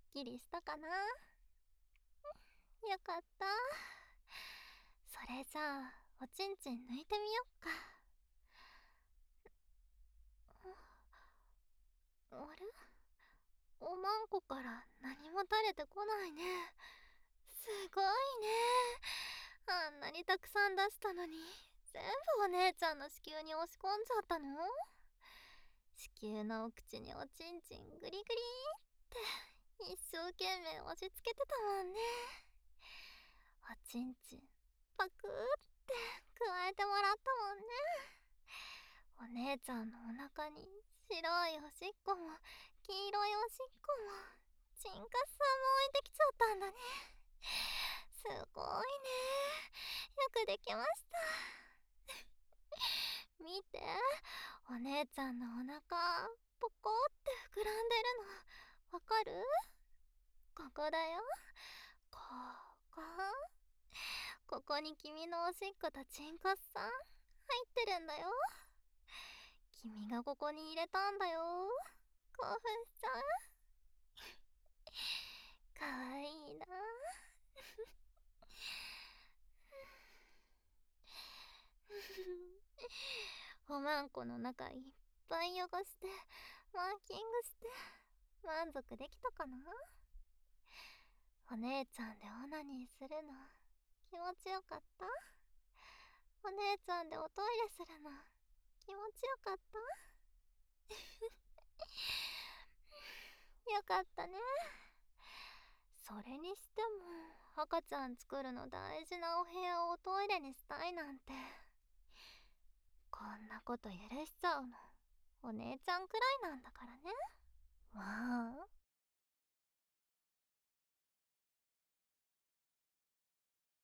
きりしたかな。よかった。それじゃあおちんちん抜いてみよっか。あれ、おまんこから何も垂れてこないね。すごいね。あんなにたくさん出したのに全部お姉ちゃんの子宮に押し込んじゃったの。子宮のお口におちんちんグリグリって一生懸命押し付けてたもんね。おちんちんパクって加えてもらったもんね。お姉ちゃんのお腹に白いおしっこも黄色いおしっこもチンカスさんも置いてきちゃったんだね。すごいね。よくできました。見て、お姉ちゃんのお腹ポコって膨らんでるのわかる？ここだよ。ここ。ここに君のおしっことチンカスさん入ってるんだよ。君がここに入れたんだよ。興奮しちゃう。かわいいな。おまんこの中いっぱい汚してマーキングして満足できたかな。お姉ちゃんでオナニーするの気持ちよかった？お姉ちゃんでおトイレするの気持ちよかった？よかったね。それにしても赤ちゃん作るの大事なお部屋をおトイレにしたいなんて、こんなこと許しちゃうのお姉ちゃんくらいなんだからね。まあ